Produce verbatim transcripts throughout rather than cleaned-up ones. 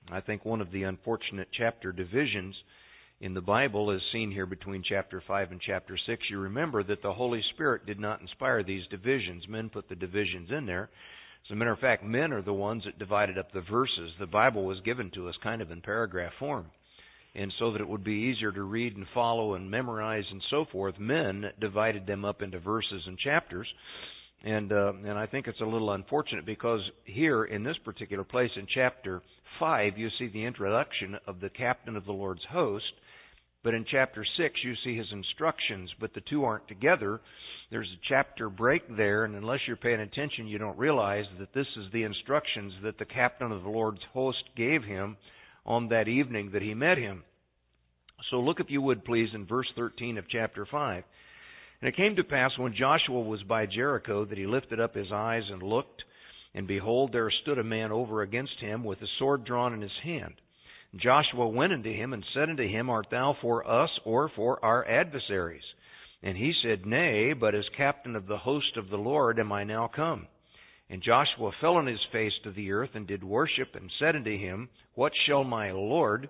I think one of the unfortunate chapter divisions in the Bible is seen here between chapter five and chapter six. You remember that the Holy Spirit did not inspire these divisions. Men put the divisions in there. As a matter of fact, men are the ones that divided up the verses. The Bible was given to us kind of in paragraph form. And so that it would be easier to read and follow and memorize and so forth, men divided them up into verses and chapters. And uh, and I think it's a little unfortunate because here in this particular place in chapter five, you see the introduction of the captain of the Lord's host. But in chapter six, you see his instructions, but the two aren't together. There's a chapter break there, and unless you're paying attention, you don't realize that this is the instructions that the captain of the Lord's host gave him on that evening that he met him. So look, if you would, please, in verse thirteen of chapter five. And it came to pass when Joshua was by Jericho that he lifted up his eyes and looked, and behold, there stood a man over against him with a sword drawn in his hand. Joshua went unto him and said unto him, Art thou for us or for our adversaries? And he said, Nay, but as captain of the host of the Lord am I now come. And Joshua fell on his face to the earth and did worship, and said unto him, What shall my Lord,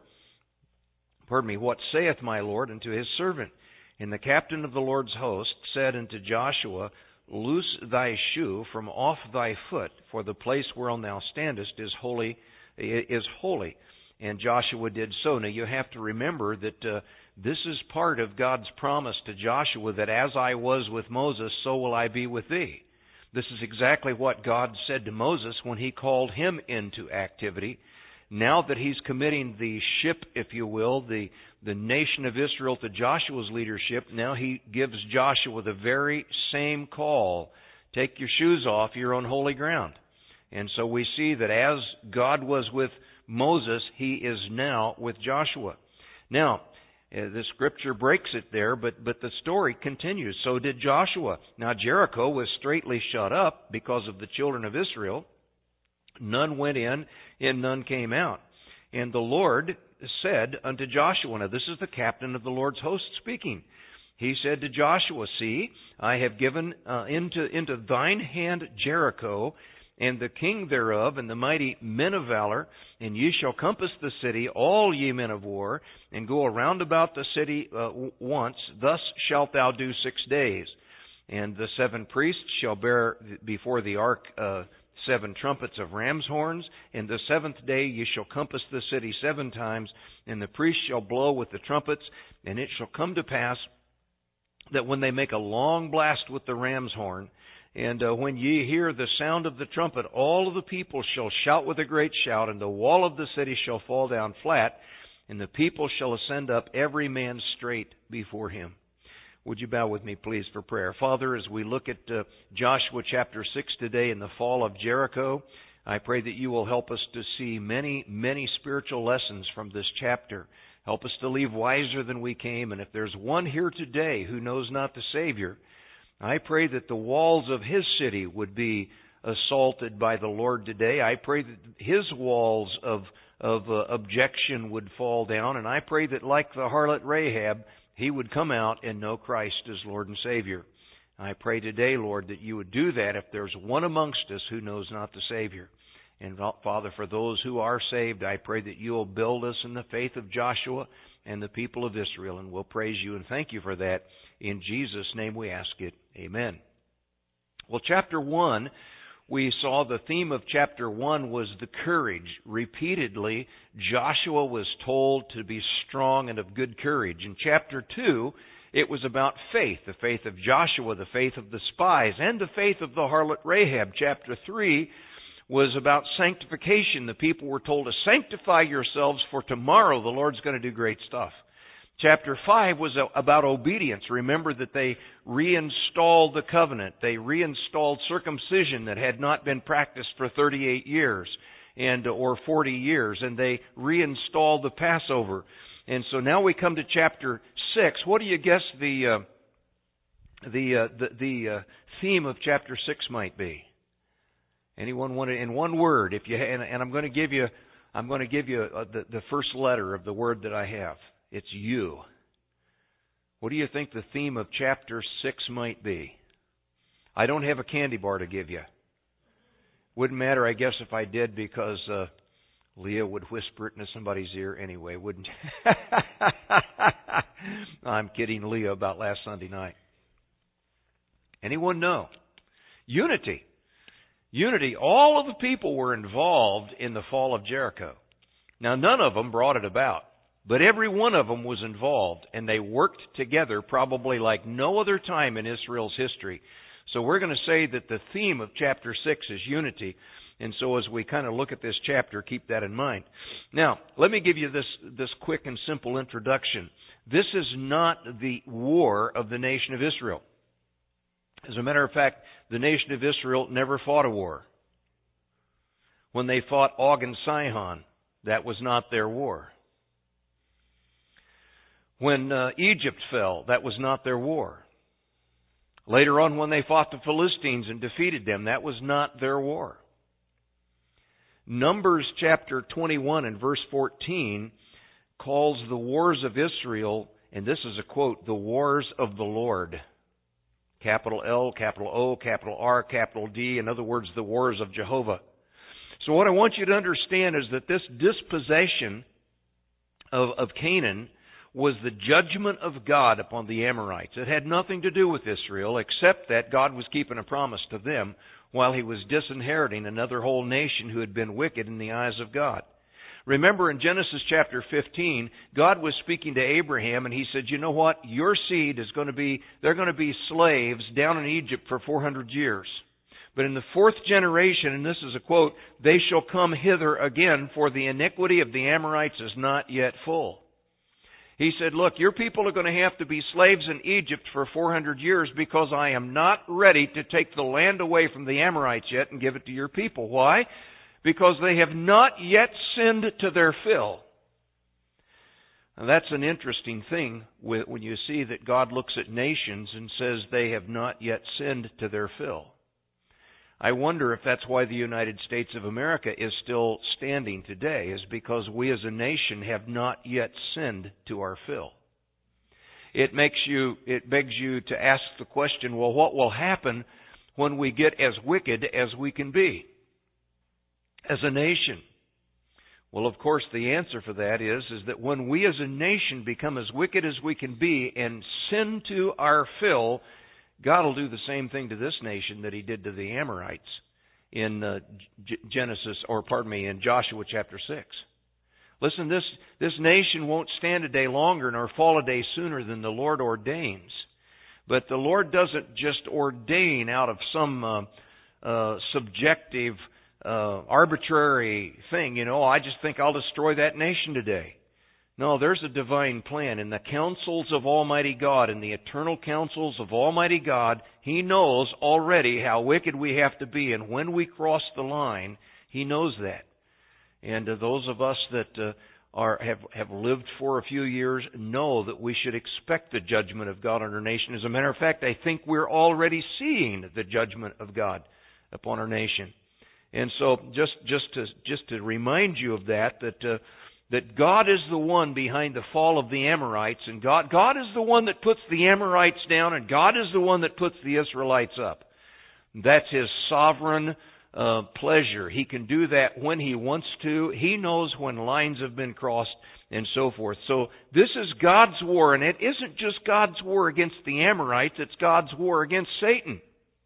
pardon me, what saith my Lord unto his servant? And the captain of the Lord's host said unto Joshua, Loose thy shoe from off thy foot, for the place whereon thou standest is holy, is holy. And Joshua did so. Now you have to remember that uh, this is part of God's promise to Joshua that as I was with Moses, so will I be with thee. This is exactly what God said to Moses when he called him into activity. Now that he's committing the ship, if you will, the, the nation of Israel to Joshua's leadership, now he gives Joshua the very same call. Take your shoes off, you're on holy ground. And so we see that as God was with Moses, he is now with Joshua. Now, uh, the scripture breaks it there, but, but the story continues. So did Joshua. Now Jericho was straitly shut up because of the children of Israel. None went in, and none came out. And the Lord said unto Joshua, now this is the captain of the Lord's host speaking. He said to Joshua, See, I have given uh, into, into thine hand Jericho, and the king thereof, and the mighty men of valor, and ye shall compass the city, all ye men of war, and go around about the city uh, once. Thus shalt thou do six days. And the seven priests shall bear before the ark uh, seven trumpets of ram's horns. And the seventh day ye shall compass the city seven times, and the priests shall blow with the trumpets. And it shall come to pass that when they make a long blast with the ram's horn, and uh, when ye hear the sound of the trumpet, all of the people shall shout with a great shout, and the wall of the city shall fall down flat, and the people shall ascend up, every man straight before him. Would you bow with me, please, for prayer? Father, as we look at uh, Joshua chapter six today in the fall of Jericho, I pray that you will help us to see many, many spiritual lessons from this chapter. Help us to leave wiser than we came, and if there's one here today who knows not the Savior, I pray that the walls of his city would be assaulted by the Lord today. I pray that his walls of of uh, objection would fall down, and I pray that like the harlot Rahab, he would come out and know Christ as Lord and Savior. I pray today, Lord, that you would do that if there's one amongst us who knows not the Savior. And Father, for those who are saved, I pray that you will build us in the faith of Joshua and the people of Israel, and we'll praise you and thank you for that. In Jesus' name we ask it. Amen. Well, chapter one, we saw the theme of chapter one was the courage. Repeatedly, Joshua was told to be strong and of good courage. In chapter two, it was about faith, the faith of Joshua, the faith of the spies, and the faith of the harlot Rahab. Chapter three was about sanctification. The people were told to sanctify yourselves, for tomorrow the Lord's going to do great stuff. Chapter five was about obedience. Remember that they reinstalled the covenant. They reinstalled circumcision that had not been practiced for thirty-eight years and or forty years, and they reinstalled the Passover. And so now we come to chapter six. What do you guess the uh, the uh, the, the uh, theme of chapter six might be? Anyone want to, in one word? If you and, and I'm going to give you, I'm going to give you uh, the the first letter of the word that I have. It's you. What do you think the theme of chapter six might be? I don't have a candy bar to give you. Wouldn't matter, I guess, if I did, because uh, Leah would whisper it into somebody's ear anyway, wouldn't you? I'm kidding Leah about last Sunday night. Anyone know? Unity. Unity. All of the people were involved in the fall of Jericho. Now, none of them brought it about, but every one of them was involved, and they worked together probably like no other time in Israel's history. So we're going to say that the theme of chapter six is unity. And so as we kind of look at this chapter, keep that in mind. Now, let me give you this, this quick and simple introduction. This is not the war of the nation of Israel. As a matter of fact, the nation of Israel never fought a war. When they fought Og and Sihon, that was not their war. When uh, Egypt fell, that was not their war. Later on, when they fought the Philistines and defeated them, that was not their war. Numbers chapter twenty-one and verse fourteen calls the wars of Israel, and this is a quote, the wars of the Lord. Capital L, capital O, capital R, capital D. In other words, the wars of Jehovah. So what I want you to understand is that this dispossession of, of Canaan was the judgment of God upon the Amorites. It had nothing to do with Israel, except that God was keeping a promise to them while He was disinheriting another whole nation who had been wicked in the eyes of God. Remember in Genesis chapter fifteen, God was speaking to Abraham and He said, you know what? Your seed is going to be, they're going to be slaves down in Egypt for four hundred years. But in the fourth generation, and this is a quote, they shall come hither again, for the iniquity of the Amorites is not yet full. He said, look, your people are going to have to be slaves in Egypt for four hundred years because I am not ready to take the land away from the Amorites yet and give it to your people. Why? Because they have not yet sinned to their fill. Now that's an interesting thing when you see that God looks at nations and says they have not yet sinned to their fill. I wonder if that's why the United States of America is still standing today, is because we as a nation have not yet sinned to our fill. It makes you, it begs you to ask the question, well, what will happen when we get as wicked as we can be as a nation? Well, of course, the answer for that is, is that when we as a nation become as wicked as we can be and sin to our fill, God will do the same thing to this nation that He did to the Amorites in uh, G- Genesis, or pardon me, in Joshua chapter six. Listen, this, this nation won't stand a day longer nor fall a day sooner than the Lord ordains. But the Lord doesn't just ordain out of some uh, uh, subjective, uh, arbitrary thing. You know, I just think I'll destroy that nation today. No, there's a divine plan. In the counsels of Almighty God, in the eternal counsels of Almighty God, He knows already how wicked we have to be. And when we cross the line, He knows that. And uh, those of us that uh, are have, have lived for a few years know that we should expect the judgment of God on our nation. As a matter of fact, I think we're already seeing the judgment of God upon our nation. And so just, just, to, just to remind you of that, that... Uh, that God is the one behind the fall of the Amorites, and God, God is the one that puts the Amorites down, and God is the one that puts the Israelites up. That's His sovereign uh, pleasure. He can do that when He wants to. He knows when lines have been crossed and so forth. So this is God's war, and it isn't just God's war against the Amorites, it's God's war against Satan.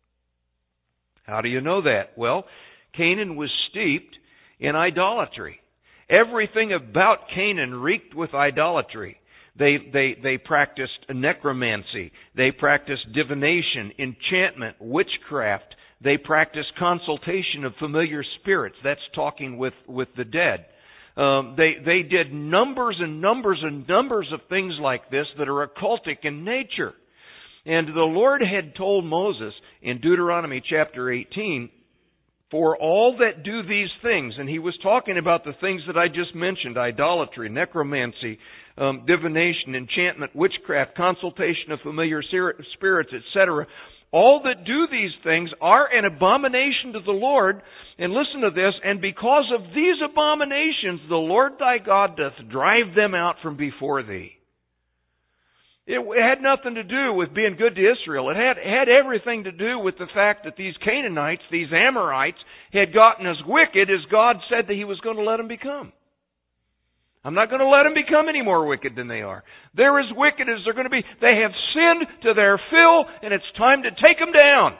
How do you know that? Well, Canaan was steeped in idolatry. Everything about Canaan reeked with idolatry. They, they, they practiced necromancy. They practiced divination, enchantment, witchcraft. They practiced consultation of familiar spirits. That's talking with, with the dead. Um, they, they did numbers and numbers and numbers of things like this that are occultic in nature. And the Lord had told Moses in Deuteronomy chapter eighteen, for all that do these things, and He was talking about the things that I just mentioned, idolatry, necromancy, um, divination, enchantment, witchcraft, consultation of familiar spirits, et cetera. All that do these things are an abomination to the Lord. And listen to this, and because of these abominations, the Lord thy God doth drive them out from before thee. It had nothing to do with being good to Israel. It had, it had everything to do with the fact that these Canaanites, these Amorites, had gotten as wicked as God said that He was going to let them become. I'm not going to let them become any more wicked than they are. They're as wicked as they're going to be. They have sinned to their fill, and it's time to take them down.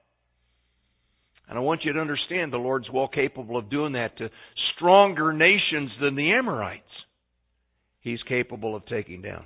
And I want you to understand the Lord's well capable of doing that to stronger nations than the Amorites. He's capable of taking down.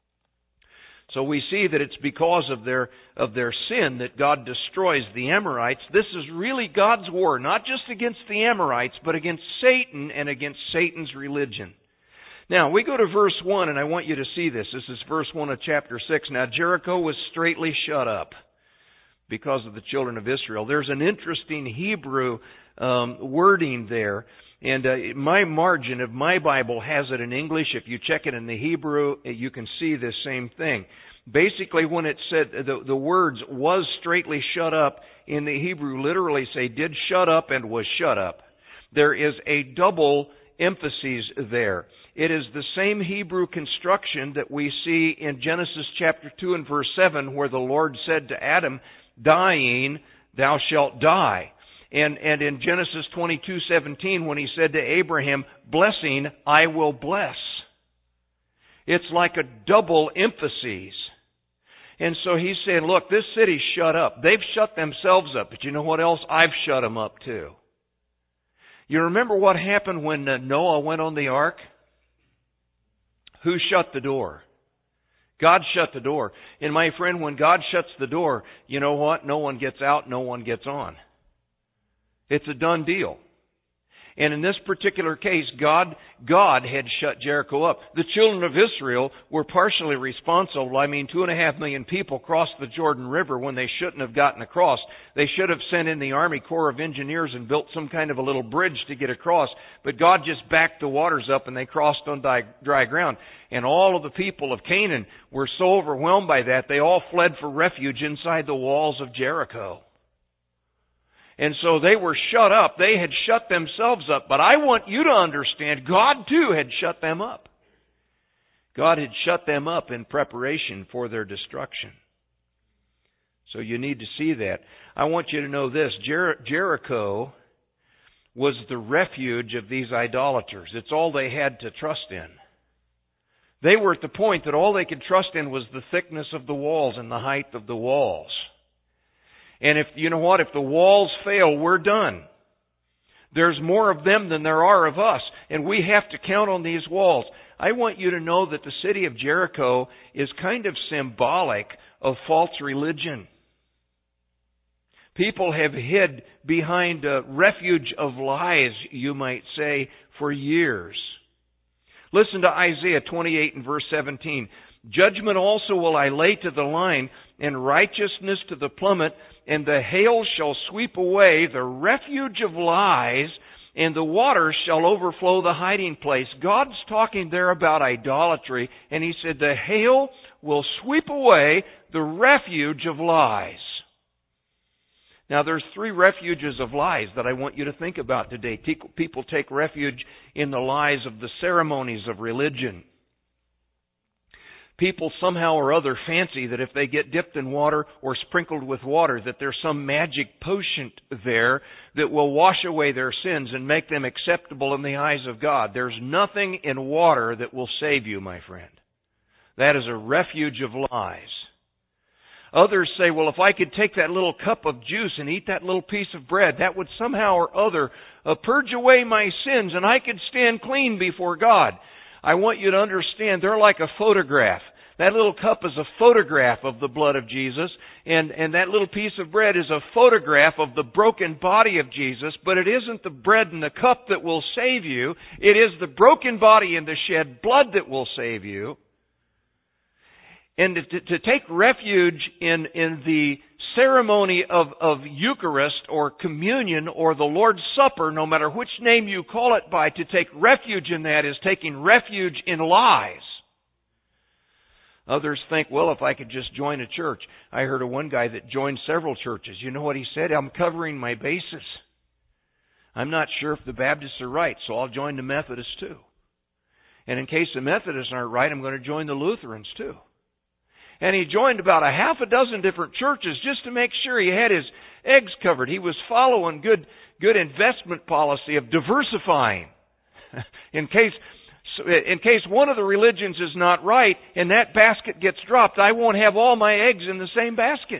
So we see that it's because of their of their sin that God destroys the Amorites. This is really God's war, not just against the Amorites, but against Satan and against Satan's religion. Now, we go to verse one, and I want you to see this. This is verse one of chapter six. Now, Jericho was straitly shut up because of the children of Israel. There's an interesting Hebrew um, wording there. And uh, my margin of my Bible has it in English. If you check it in the Hebrew, you can see this same thing. Basically, when it said the, the words was straitly shut up in the Hebrew literally say did shut up and was shut up. There is a double emphasis there. It is the same Hebrew construction that we see in Genesis chapter two and verse seven, where the Lord said to Adam, dying, thou shalt die. And, and in Genesis twenty-two seventeen, when He said to Abraham, blessing, I will bless. It's like a double emphasis. And so He's saying, look, this city's shut up. They've shut themselves up. But you know what else? I've shut them up too. You remember what happened when Noah went on the ark? Who shut the door? God shut the door. And my friend, when God shuts the door, you know what? No one gets out, no one gets on. It's a done deal. And in this particular case, God, God had shut Jericho up. The children of Israel were partially responsible. I mean, two and a half million people crossed the Jordan River when they shouldn't have gotten across. They should have sent in the Army Corps of Engineers and built some kind of a little bridge to get across. But God just backed the waters up and they crossed on dry ground. And all of the people of Canaan were so overwhelmed by that, they all fled for refuge inside the walls of Jericho. And so they were shut up. They had shut themselves up. But I want you to understand, God too had shut them up. God had shut them up in preparation for their destruction. So you need to see that. I want you to know this. Jer- Jericho was the refuge of these idolaters. It's all they had to trust in. They were at the point that all they could trust in was the thickness of the walls and the height of the walls. And if, you know what, if the walls fail, we're done. There's more of them than there are of us, and we have to count on these walls. I want you to know that the city of Jericho is kind of symbolic of false religion. People have hid behind a refuge of lies, you might say, for years. Listen to Isaiah twenty-eight and verse seventeen. Judgment also will I lay to the line, and righteousness to the plummet, and the hail shall sweep away the refuge of lies, and the waters shall overflow the hiding place. God's talking there about idolatry, and He said the hail will sweep away the refuge of lies. Now, there's three refuges of lies that I want you to think about today. People take refuge in the lies of the ceremonies of religion. People somehow or other fancy that if they get dipped in water or sprinkled with water, that there's some magic potion there that will wash away their sins and make them acceptable in the eyes of God. There's nothing in water that will save you, my friend. That is a refuge of lies. Others say, well, if I could take that little cup of juice and eat that little piece of bread, that would somehow or other uh, purge away my sins and I could stand clean before God. I want you to understand they're like a photograph. That little cup is a photograph of the blood of Jesus, and, and that little piece of bread is a photograph of the broken body of Jesus, but it isn't the bread and the cup that will save you. It is the broken body and the shed blood that will save you. And to, to take refuge in, in the ceremony of, of Eucharist or communion or the Lord's Supper, no matter which name you call it by, to take refuge in that is taking refuge in lies. Others think, well, if I could just join a church. I heard of one guy that joined several churches. You know what he said? I'm covering my bases. I'm not sure if the Baptists are right, so I'll join the Methodists too. And in case the Methodists aren't right, I'm going to join the Lutherans too. And he joined about a half a dozen different churches just to make sure he had his eggs covered. He was following good, good investment policy of diversifying. In case, in case one of the religions is not right and that basket gets dropped, I won't have all my eggs in the same basket.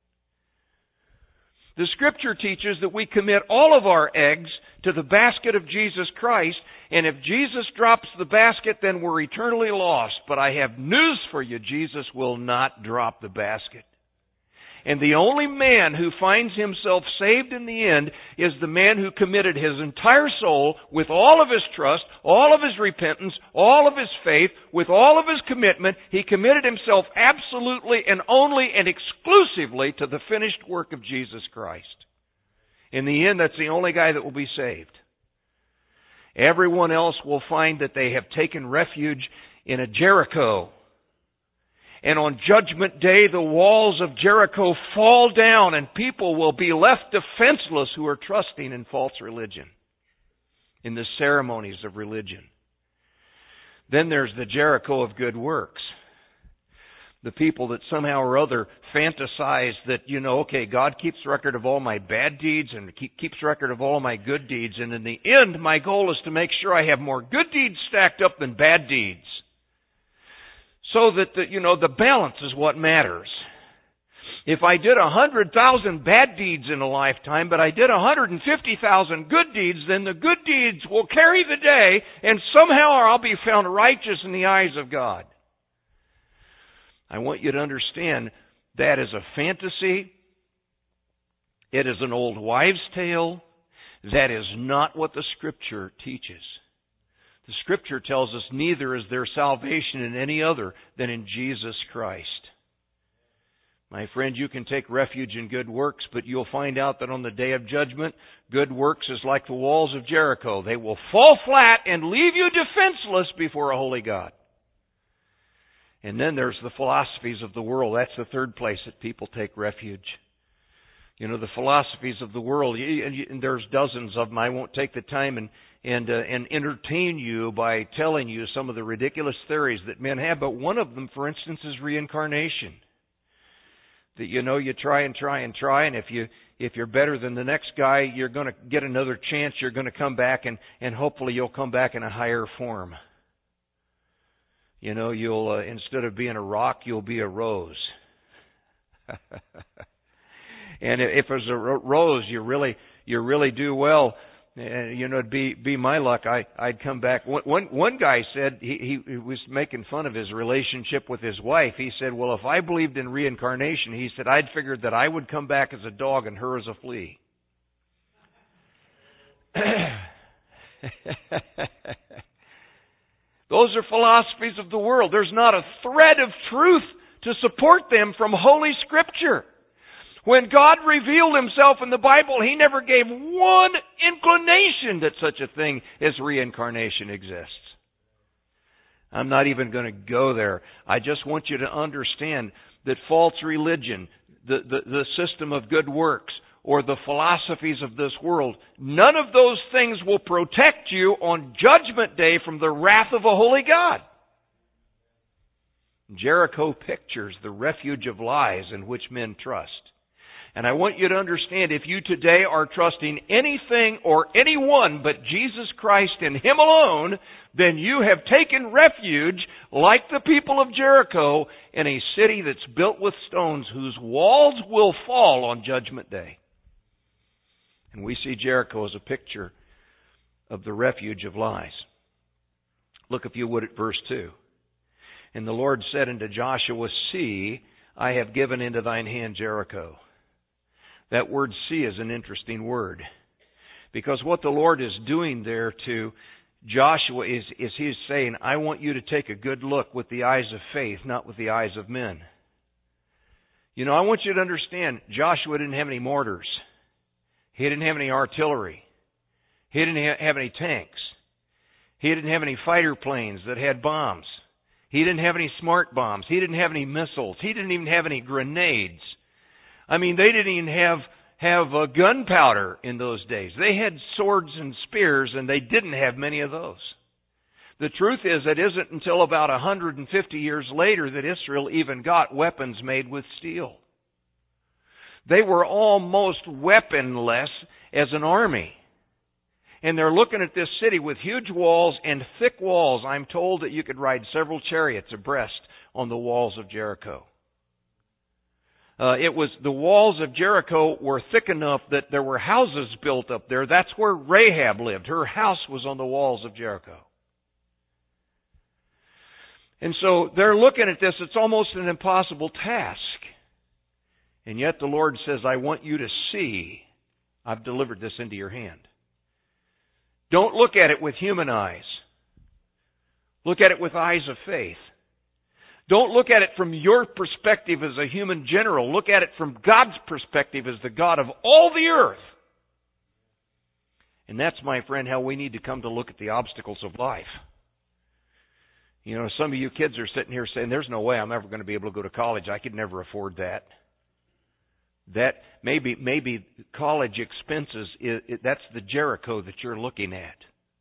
The Scripture teaches that we commit all of our eggs to the basket of Jesus Christ, and if Jesus drops the basket, then we're eternally lost. But I have news for you, Jesus will not drop the basket. And the only man who finds himself saved in the end is the man who committed his entire soul with all of his trust, all of his repentance, all of his faith, with all of his commitment. He committed himself absolutely and only and exclusively to the finished work of Jesus Christ. In the end, that's the only guy that will be saved. Everyone else will find that they have taken refuge in a Jericho. And on Judgment Day, the walls of Jericho fall down and people will be left defenseless who are trusting in false religion, in the ceremonies of religion. Then there's the Jericho of good works. The people that somehow or other fantasize that, you know, okay, God keeps record of all my bad deeds and keep, keeps record of all my good deeds. And in the end, my goal is to make sure I have more good deeds stacked up than bad deeds. So that, the, you know, the balance is what matters. If I did one hundred thousand bad deeds in a lifetime, but I did one hundred fifty thousand good deeds, then the good deeds will carry the day, and somehow I'll be found righteous in the eyes of God. I want you to understand that is a fantasy. It is an old wives' tale. That is not what the Scripture teaches. The Scripture tells us neither is there salvation in any other than in Jesus Christ. My friend, you can take refuge in good works, but you'll find out that on the day of judgment, good works is like the walls of Jericho. They will fall flat and leave you defenseless before a holy God. And then there's the philosophies of the world. That's the third place that people take refuge. You know, the philosophies of the world, and there's dozens of them. I won't take the time and and uh, and entertain you by telling you some of the ridiculous theories that men have, but one of them, for instance, is reincarnation. That, you know, you try and try and try, and if you if you're better than the next guy, you're going to get another chance. You're going to come back, and and hopefully you'll come back in a higher form. You know, you'll uh, instead of being a rock, you'll be a rose. And if it's a rose, you really you really do well. Uh, you know, it'd be be my luck. I I'd come back. One one, one guy said he, he was making fun of his relationship with his wife. He said, "Well, if I believed in reincarnation," he said, "I'd figured that I would come back as a dog and her as a flea." Those are philosophies of the world. There's not a thread of truth to support them from Holy Scripture. When God revealed Himself in the Bible, He never gave one inclination that such a thing as reincarnation exists. I'm not even going to go there. I just want you to understand that false religion, the, the, the system of good works, or the philosophies of this world, none of those things will protect you on Judgment Day from the wrath of a holy God. Jericho pictures the refuge of lies in which men trust. And I want you to understand, if you today are trusting anything or anyone but Jesus Christ and Him alone, then you have taken refuge, like the people of Jericho, in a city that's built with stones whose walls will fall on Judgment Day. And we see Jericho as a picture of the refuge of lies. Look, if you would, at verse two. And the Lord said unto Joshua, See, I have given into thine hand Jericho. That word see is an interesting word. Because what the Lord is doing there to Joshua is, is He's saying, I want you to take a good look with the eyes of faith, not with the eyes of men. You know, I want you to understand, Joshua didn't have any mortars. He didn't have any artillery. He didn't have any tanks. He didn't have any fighter planes that had bombs. He didn't have any smart bombs. He didn't have any missiles. He didn't even have any grenades. I mean, they didn't even have have uh, gunpowder in those days. They had swords and spears, and they didn't have many of those. The truth is, it isn't until about one hundred fifty years later that Israel even got weapons made with steel. They were almost weaponless as an army. And they're looking at this city with huge walls and thick walls. I'm told that you could ride several chariots abreast on the walls of Jericho. Uh, it was, the walls of Jericho were thick enough that there were houses built up there. That's where Rahab lived. Her house was on the walls of Jericho. And so they're looking at this. It's almost an impossible task. And yet the Lord says, I want you to see I've delivered this into your hand. Don't look at it with human eyes. Look at it with eyes of faith. Don't look at it from your perspective as a human general. Look at it from God's perspective as the God of all the earth. And that's, my friend, how we need to come to look at the obstacles of life. You know, some of you kids are sitting here saying, there's no way I'm ever going to be able to go to college. I could never afford that. That maybe maybe college expenses, it, it, that's the Jericho that you're looking at.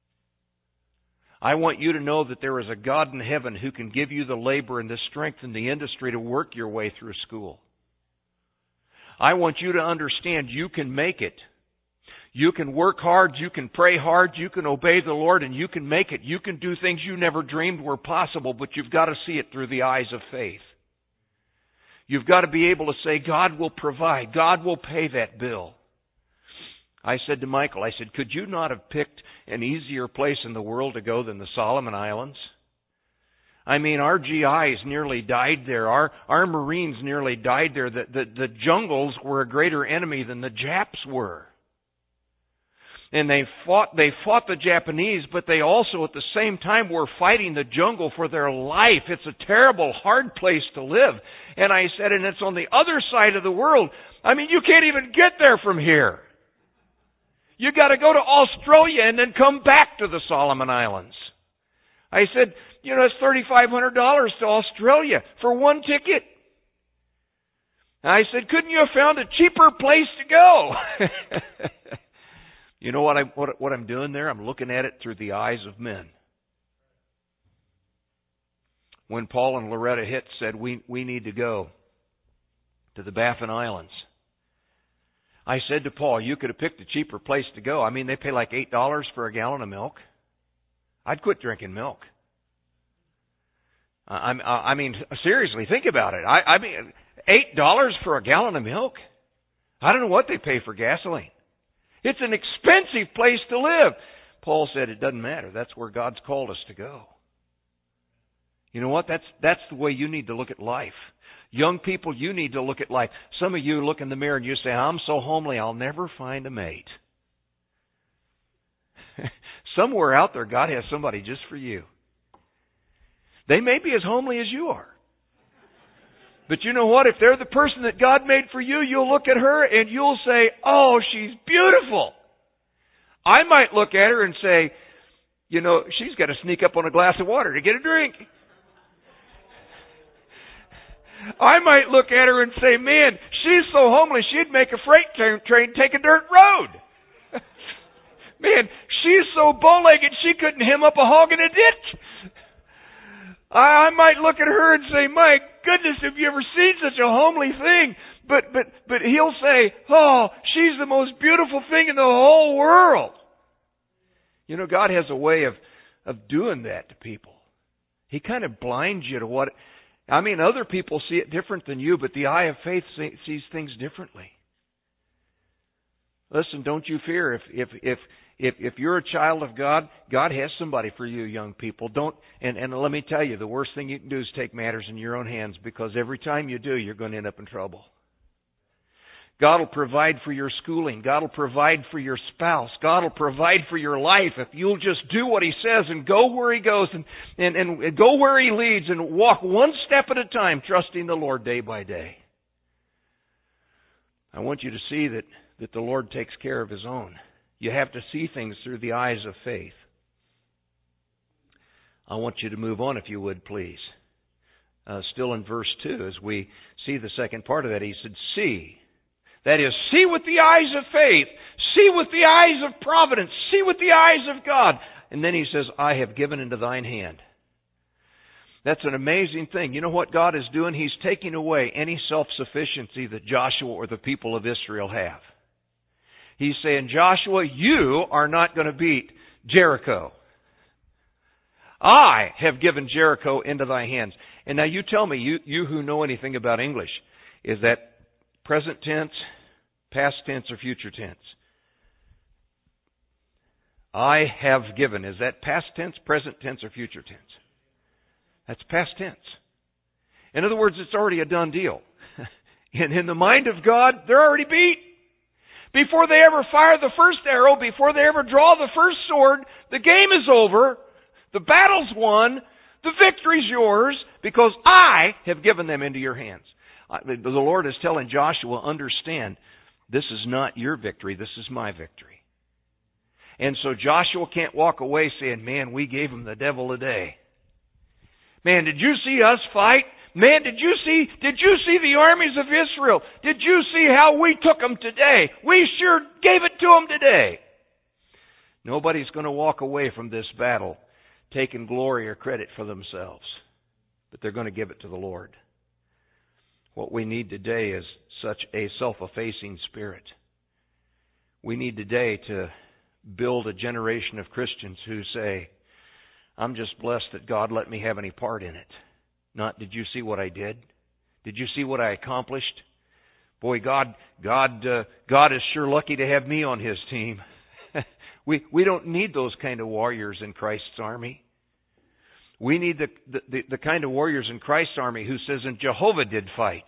I want you to know that there is a God in heaven who can give you the labor and the strength and the industry to work your way through school. I want you to understand you can make it. You can work hard, you can pray hard, you can obey the Lord, and you can make it. You can do things you never dreamed were possible, but you've got to see it through the eyes of faith. You've got to be able to say, God will provide. God will pay that bill. I said to Michael, I said, could you not have picked an easier place in the world to go than the Solomon Islands? I mean, our G Is nearly died there. Our, our Marines nearly died there. The, the, the jungles were a greater enemy than the Japs were. And they fought, they fought the Japanese, but they also at the same time were fighting the jungle for their life. It's a terrible, hard place to live. And I said, and it's on the other side of the world. I mean, you can't even get there from here. You got to go to Australia and then come back to the Solomon Islands. I said, you know, it's thirty-five hundred dollars to Australia for one ticket. I said, couldn't you have found a cheaper place to go? You know what, I, what, what I'm doing there? I'm looking at it through the eyes of men. When Paul and Loretta Hitt said, we, we need to go to the Baffin Islands, I said to Paul, you could have picked a cheaper place to go. I mean, they pay like eight dollars for a gallon of milk. I'd quit drinking milk. I, I mean, seriously, think about it. I, I mean, eight dollars for a gallon of milk? I don't know what they pay for gasoline. It's an expensive place to live. Paul said it doesn't matter. That's where God's called us to go. You know what? That's that's the way you need to look at life. Young people, you need to look at life. Some of you look in the mirror and you say, I'm so homely, I'll never find a mate. Somewhere out there, God has somebody just for you. They may be as homely as you are. But you know what? If they're the person that God made for you, you'll look at her and you'll say, oh, she's beautiful. I might look at her and say, you know, she's got to sneak up on a glass of water to get a drink. I might look at her and say, man, she's so homely, she'd make a freight train take a dirt road. Man, she's so bow-legged, she couldn't hem up a hog in a ditch. I might look at her and say, my goodness, have you ever seen such a homely thing? But but but he'll say, oh, she's the most beautiful thing in the whole world. You know, God has a way of, of doing that to people. He kind of blinds you to what... I mean, other people see it different than you, but the eye of faith see, sees things differently. Listen, don't you fear. If if if if if you're a child of God, God has somebody for you, young people. Don't and, and let me tell you, the worst thing you can do is take matters in your own hands, because every time you do, you're going to end up in trouble. God will provide for your schooling. God will provide for your spouse. God will provide for your life if you'll just do what He says and go where He goes and, and, and go where He leads and walk one step at a time, trusting the Lord day by day. I want you to see that, that the Lord takes care of His own. You have to see things through the eyes of faith. I want you to move on, if you would, please. Uh, still in verse two, as we see the second part of that, he said, see. That is, see with the eyes of faith. See with the eyes of providence. See with the eyes of God. and then he says, I have given into thine hand. That's an amazing thing. You know what God is doing? He's taking away any self-sufficiency that Joshua or the people of Israel have. He's saying, Joshua, you are not going to beat Jericho. I have given Jericho into thy hands. And now you tell me, you, you who know anything about English, is that present tense, past tense, or future tense? I have given. Is that past tense, present tense, or future tense? That's past tense. In other words, it's already a done deal. And in the mind of God, they're already beat. Before they ever fire the first arrow, before they ever draw the first sword, the game is over. The battle's won. The victory's yours because I have given them into your hands. The Lord is telling Joshua, understand, this is not your victory. This is my victory. And so Joshua can't walk away saying, man, we gave him the devil a day. Man, did you see us fight? Man, did you see, did you see the armies of Israel? Did you see how we took them today? We sure gave it to them today. Nobody's going to walk away from this battle taking glory or credit for themselves. But they're going to give it to the Lord. What we need today is such a self-effacing spirit. We need today to build a generation of Christians who say, I'm just blessed that God let me have any part in it. Not, did you see what I did? Did you see what I accomplished? Boy, God, God, uh, God is sure lucky to have me on His team. we we don't need those kind of warriors in Christ's army. We need the, the the kind of warriors in Christ's army who says, "And Jehovah did fight."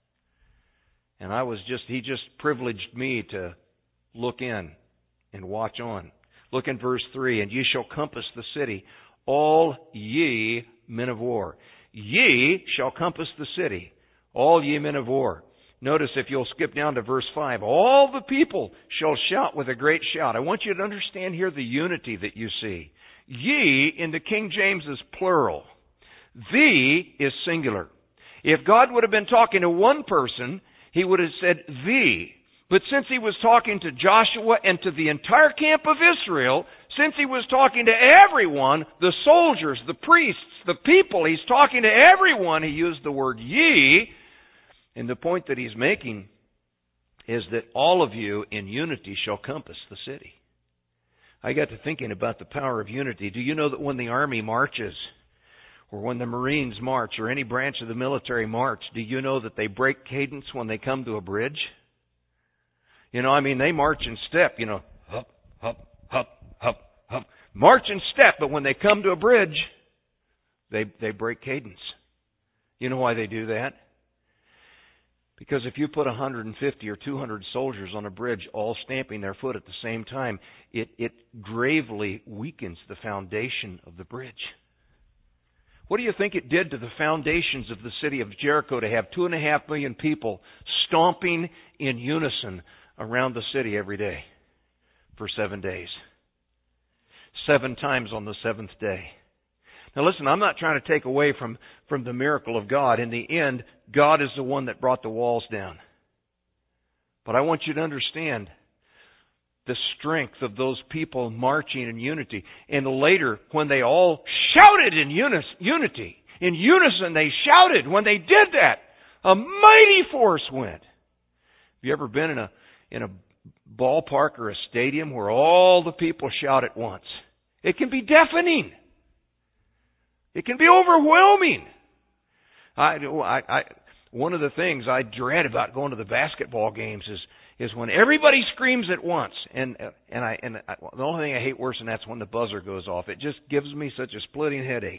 And I was just, He just privileged me to look in and watch on. Look in verse three, and ye shall compass the city, all ye men of war. Ye shall compass the city, all ye men of war. Notice if you'll skip down to verse five, all the people shall shout with a great shout. I want you to understand here the unity that you see. Ye in the King James is plural. The is singular. If God would have been talking to one person, He would have said the. But since He was talking to Joshua and to the entire camp of Israel, since He was talking to everyone, the soldiers, the priests, the people, He's talking to everyone, He used the word ye. And the point that He's making is that all of you in unity shall compass the city. I got to thinking about the power of unity. Do you know that when the army marches, or when the Marines march, or any branch of the military march, do you know that they break cadence when they come to a bridge? You know, I mean, they march in step, you know, hup, hup, hup, hup, hup. March in step, but when they come to a bridge, they they break cadence. You know why they do that? Because if you put one hundred fifty or two hundred soldiers on a bridge all stamping their foot at the same time, it, it gravely weakens the foundation of the bridge. What do you think it did to the foundations of the city of Jericho to have two and a half million people stomping in unison around the city every day for seven days? Seven times on the seventh day. Now listen, I'm not trying to take away from, from the miracle of God. In the end, God is the one that brought the walls down. But I want you to understand the strength of those people marching in unity. And later, when they all shouted in unity, in unison they shouted. When they did that, a mighty force went. Have you ever been in a in a ballpark or a stadium where all the people shout at once? It can be deafening. It can be overwhelming. I, I, I, one of the things I dread about going to the basketball games is is when everybody screams at once. And and I and I, the only thing I hate worse than that's when the buzzer goes off. It just gives me such a splitting headache.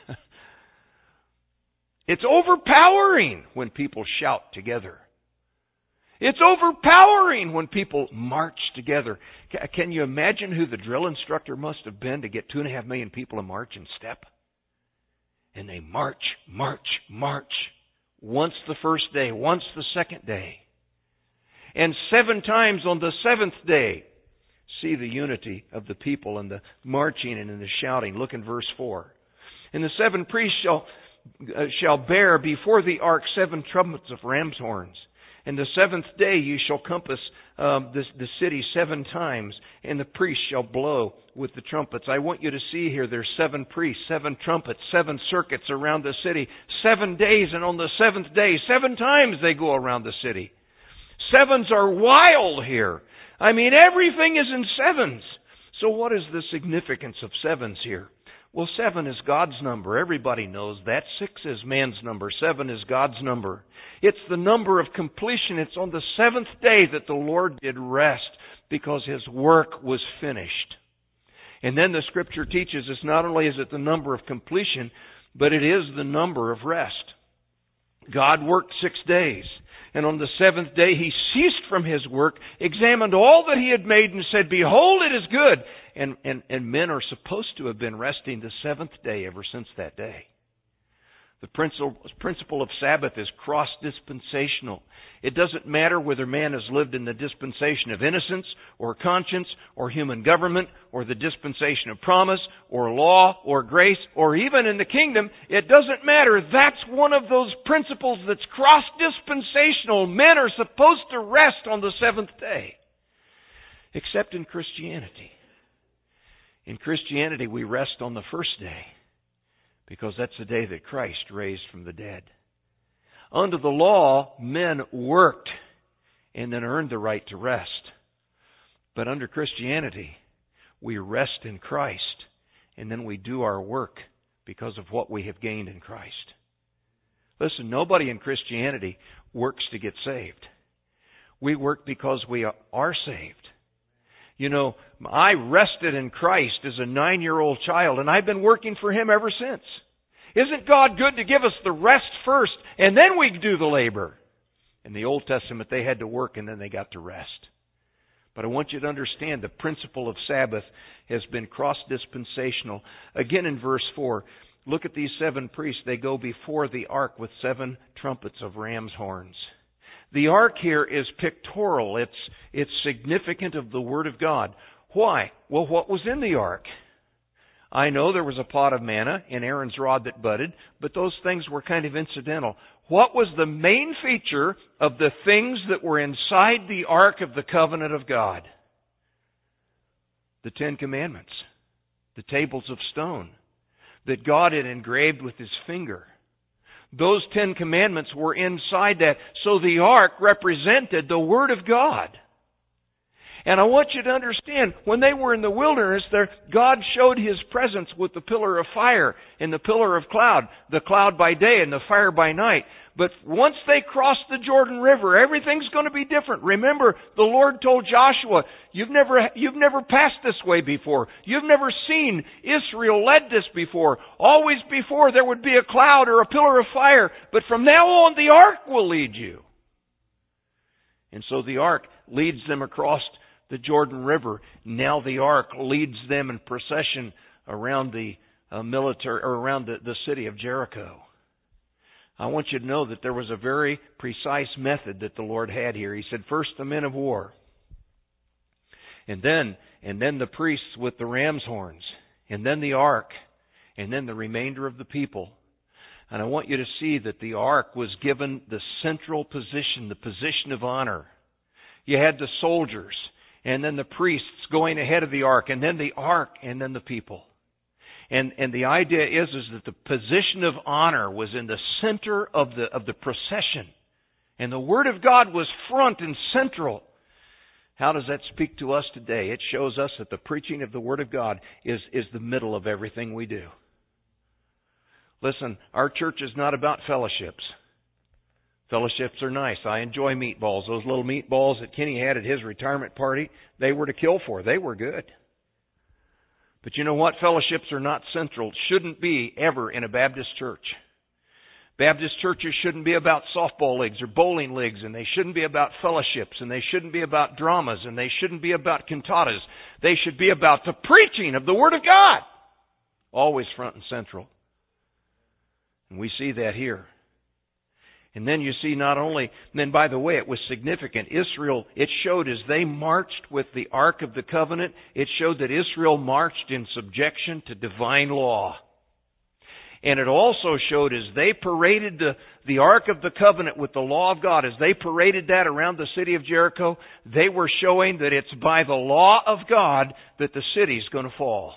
It's overpowering when people shout together. It's overpowering when people march together. Can you imagine who the drill instructor must have been to get two and a half million people to march in step? And they march, march, march. Once the first day, once the second day. And seven times on the seventh day. See the unity of the people and the marching and the shouting. Look in verse four. And the seven priests shall, uh, shall bear before the ark seven trumpets of ram's horns. And the seventh day you shall compass um, the, the city seven times, and the priests shall blow with the trumpets. I want you to see here, there's seven priests, seven trumpets, seven circuits around the city, seven days, and on the seventh day, seven times they go around the city. Sevens are wild here. I mean, everything is in sevens. So what is the significance of sevens here? Well, seven is God's number. Everybody knows that. Six is man's number. Seven is God's number. It's the number of completion. It's on the seventh day that the Lord did rest because His work was finished. And then the Scripture teaches us not only is it the number of completion, but it is the number of rest. God worked six days. And on the seventh day He ceased from His work, examined all that He had made, and said, Behold, it is good. And, and, and men are supposed to have been resting the seventh day ever since that day. The principle, principle of Sabbath is cross-dispensational. It doesn't matter whether man has lived in the dispensation of innocence or conscience or human government or the dispensation of promise or law or grace or even in the kingdom. It doesn't matter. That's one of those principles that's cross-dispensational. Men are supposed to rest on the seventh day. Except in Christianity. In Christianity, we rest on the first day because that's the day that Christ raised from the dead. Under the law, men worked and then earned the right to rest. But under Christianity, we rest in Christ and then we do our work because of what we have gained in Christ. Listen, nobody in Christianity works to get saved. We work because we are saved. You know, I rested in Christ as a nine-year-old child, and I've been working for Him ever since. Isn't God good to give us the rest first, and then we do the labor? In the Old Testament, they had to work, and then they got to rest. But I want you to understand the principle of Sabbath has been cross-dispensational. Again in verse four, look at these seven priests. They go before the ark with seven trumpets of ram's horns. The ark here is pictorial. It's, it's significant of the Word of God. Why? Well, what was in the ark? I know there was a pot of manna and Aaron's rod that budded, but those things were kind of incidental. What was the main feature of the things that were inside the ark of the covenant of God? The Ten Commandments, the tables of stone that God had engraved with His finger. Those Ten Commandments were inside that. So the ark represented the Word of God. And I want you to understand, when they were in the wilderness there, God showed His presence with the pillar of fire and the pillar of cloud, the cloud by day and the fire by night. But once they crossed the Jordan River, everything's going to be different. Remember, the Lord told Joshua, you've never, you've never passed this way before. You've never seen Israel led this before. Always before there would be a cloud or a pillar of fire. But from now on, the ark will lead you. And so the ark leads them across the Jordan River. Now the ark leads them in procession around the uh, military, or around the, the city of Jericho. I want you to know that there was a very precise method that the Lord had here. He said, first the men of war, and then and then the priests with the ram's horns, and then the ark, and then the remainder of the people. And I want you to see that the ark was given the central position, the position of honor. You had the soldiers, and then the priests going ahead of the ark, and then the ark, and then the people. And and the idea is, is that the position of honor was in the center of the of the procession. And the Word of God was front and central. How does that speak to us today? It shows us that the preaching of the Word of God is, is the middle of everything we do. Listen, our church is not about fellowships. Fellowships are nice. I enjoy meatballs. Those little meatballs that Kenny had at his retirement party, they were to kill for. They were good. But you know what? Fellowships are not central. Shouldn't be ever in a Baptist church. Baptist churches shouldn't be about softball leagues or bowling leagues, and they shouldn't be about fellowships, and they shouldn't be about dramas, and they shouldn't be about cantatas. They should be about the preaching of the Word of God. Always front and central. And we see that here. And then you see not only, and then by the way, it was significant. Israel, it showed as they marched with the Ark of the Covenant, it showed that Israel marched in subjection to divine law. And it also showed as they paraded the, the Ark of the Covenant with the law of God, as they paraded that around the city of Jericho, they were showing that it's by the law of God that the city's going to fall.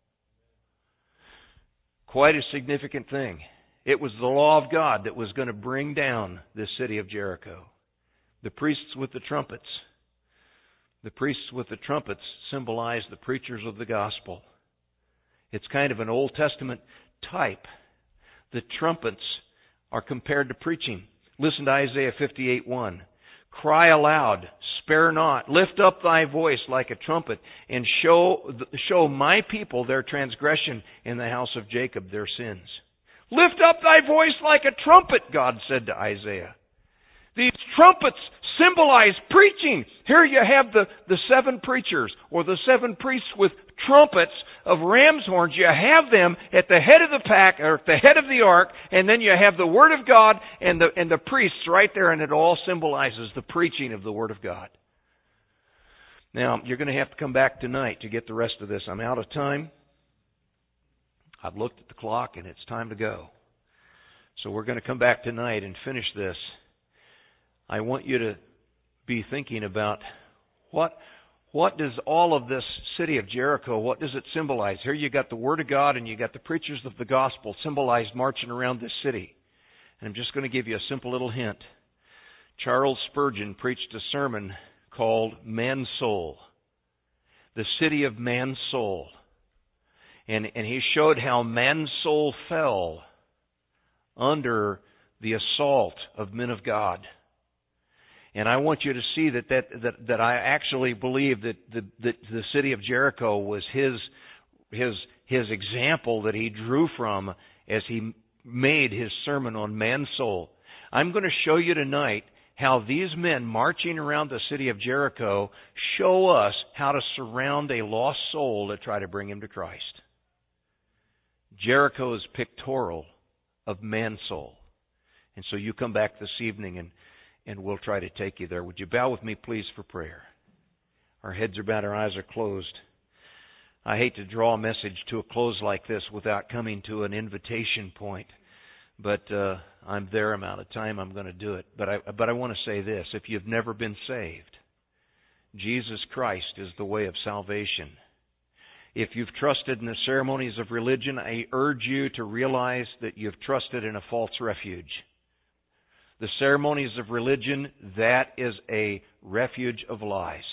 Quite a significant thing. It was the law of God that was going to bring down this city of Jericho. The priests with the trumpets. The priests with the trumpets symbolize the preachers of the gospel. It's kind of an Old Testament type. The trumpets are compared to preaching. Listen to Isaiah fifty-eight one. Cry aloud, spare not, lift up thy voice like a trumpet, and show show my people their transgression, in the house of Jacob their sins. Lift up thy voice like a trumpet, God said to Isaiah. These trumpets symbolize preaching. Here you have the, the seven preachers, or the seven priests with trumpets of ram's horns. You have them at the head of the pack, or at the head of the ark, and then you have the Word of God and the, and the priests right there, and it all symbolizes the preaching of the Word of God. Now, you're going to have to come back tonight to get the rest of this. I'm out of time. I've looked at the clock, and it's time to go. So we're going to come back tonight and finish this. I want you to be thinking about what what does all of this city of Jericho, what does it symbolize? Here you got the Word of God and you got the preachers of the gospel symbolized marching around this city. And I'm just going to give you a simple little hint. Charles Spurgeon preached a sermon called Man's Soul, the city of man's soul. And, and he showed how man's soul fell under the assault of men of God. And I want you to see that that, that, that I actually believe that the, that the city of Jericho was his, his, his example that he drew from as he made his sermon on man's soul. I'm going to show you tonight how these men marching around the city of Jericho show us how to surround a lost soul to try to bring him to Christ. Jericho is pictorial of man's soul. And so you come back this evening and And we'll try to take you there. Would you bow with me, please, for prayer? Our heads are bowed, our eyes are closed. I hate to draw a message to a close like this without coming to an invitation point. But uh, I'm there, I'm out of time, I'm going to do it. But I, but I want to say this. If you've never been saved, Jesus Christ is the way of salvation. If you've trusted in the ceremonies of religion, I urge you to realize that you've trusted in a false refuge. The ceremonies of religion, that is a refuge of lies.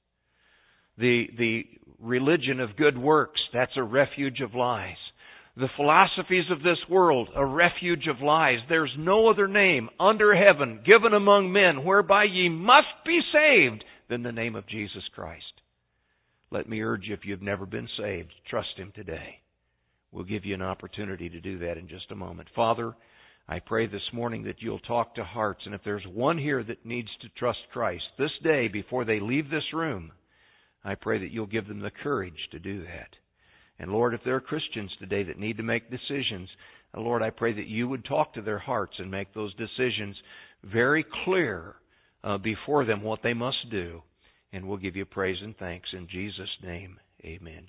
The, the religion of good works, that's a refuge of lies. The philosophies of this world, a refuge of lies. There's no other name under heaven given among men whereby ye must be saved than the name of Jesus Christ. Let me urge you, if you've never been saved, trust Him today. We'll give you an opportunity to do that in just a moment. Father, I pray this morning that you'll talk to hearts. And if there's one here that needs to trust Christ this day before they leave this room, I pray that you'll give them the courage to do that. And Lord, if there are Christians today that need to make decisions, Lord, I pray that you would talk to their hearts and make those decisions very clear uh, before them what they must do. And we'll give you praise and thanks in Jesus' name. Amen.